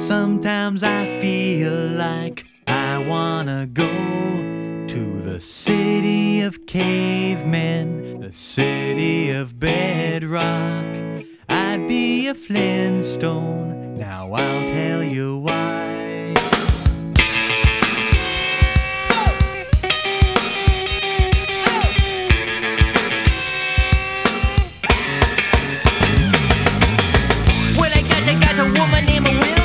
Sometimes I feel like I wanna go to the city of cavemen, the city of bedrock. I'd be a Flintstone, now I'll tell you why.